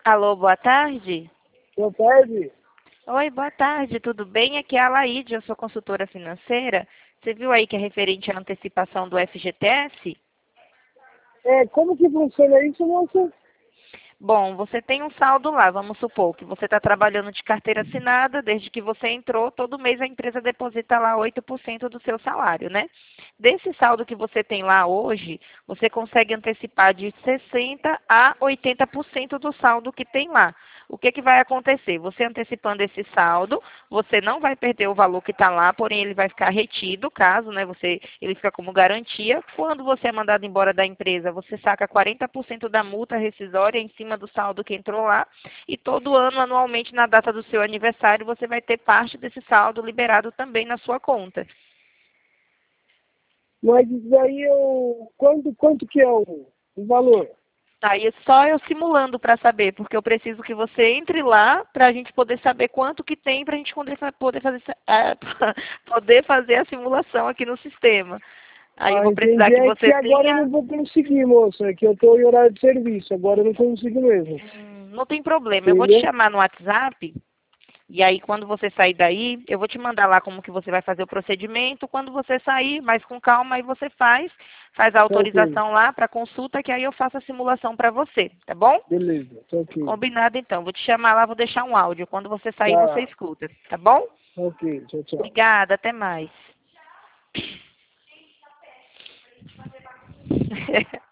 Alô, boa tarde. Boa tarde. Oi, boa tarde, tudo bem? Aqui é a Laíde, eu sou consultora financeira. Você viu aí que é referente à antecipação do FGTS? Como que funciona isso, moça? Bom, você tem um saldo lá, vamos supor que você está trabalhando de carteira assinada, desde que você entrou, todo mês a empresa deposita lá 8% do seu salário, né? Desse saldo que você tem lá hoje, você consegue antecipar de 60% a 80% do saldo que tem lá. O que que vai acontecer? Você antecipando esse saldo, você não vai perder o valor que está lá, porém ele vai ficar retido, caso, né, ele fica como garantia. Quando você é mandado embora da empresa, você saca 40% da multa rescisória em cima do saldo que entrou lá, e todo ano, anualmente, na data do seu aniversário, você vai ter parte desse saldo liberado também na sua conta. Mas isso daí quanto que é o valor? Aí é só eu simulando para saber, porque eu preciso que você entre lá para a gente poder saber quanto que tem para a gente poder fazer, poder fazer a simulação aqui no sistema. Aí eu Ah, vou precisar entendi. que É que você agora eu tenha. não vou conseguir, moça. É que eu estou em horário de serviço. Agora eu não consigo mesmo. Não tem problema, eu vou te Entendeu? chamar no WhatsApp. E aí, quando você sair daí, eu vou te mandar lá como que você vai fazer o procedimento. Quando você sair, mais com calma, aí você faz a Tá ok. autorização lá para consulta, que aí eu faço a simulação para você, tá bom? Beleza, tá ok. Combinado então. Vou te chamar lá, vou deixar um áudio. Quando você sair, você Tá, escuta, tá bom? tá ok. Tchau, tchau. Obrigada, até mais.